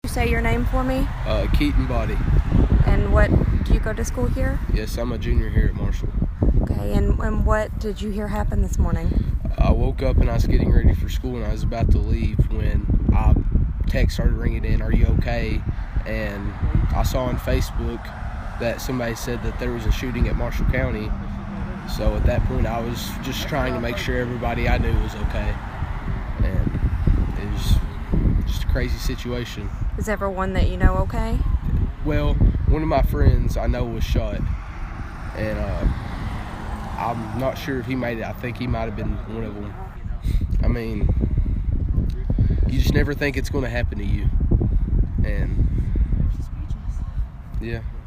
Say your name for me. Keaton Body. And what, do you go to school here? Yes, I'm a junior here at Marshall. Okay, and what did you hear happen this morning? I woke up and I was getting ready for school and I was about to leave when text started ringing in, "Are you okay?" And I saw on Facebook that somebody said that there was a shooting at Marshall County. So at that point I was just trying to make sure everybody I knew was okay. And it was just a crazy situation. Is everyone that you know okay? Well, one of my friends I know was shot, and I'm not sure if he made it. I think he might have been one of them. I mean, you just never think it's going to happen to you, and yeah.